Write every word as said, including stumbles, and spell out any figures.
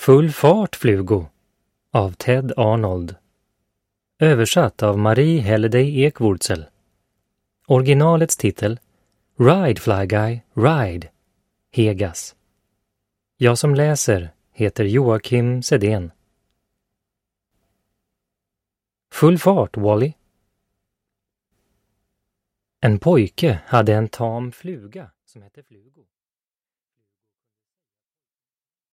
Full fart, Flugo av Ted Arnold. Översatt av Marie Halliday Ekwurzel. Originalets titel Ride Fly Guy, Ride, Hegas. Jag som läser heter Joakim Sedén. Full fart, Wally. En pojke hade en tam fluga som hette Flugo.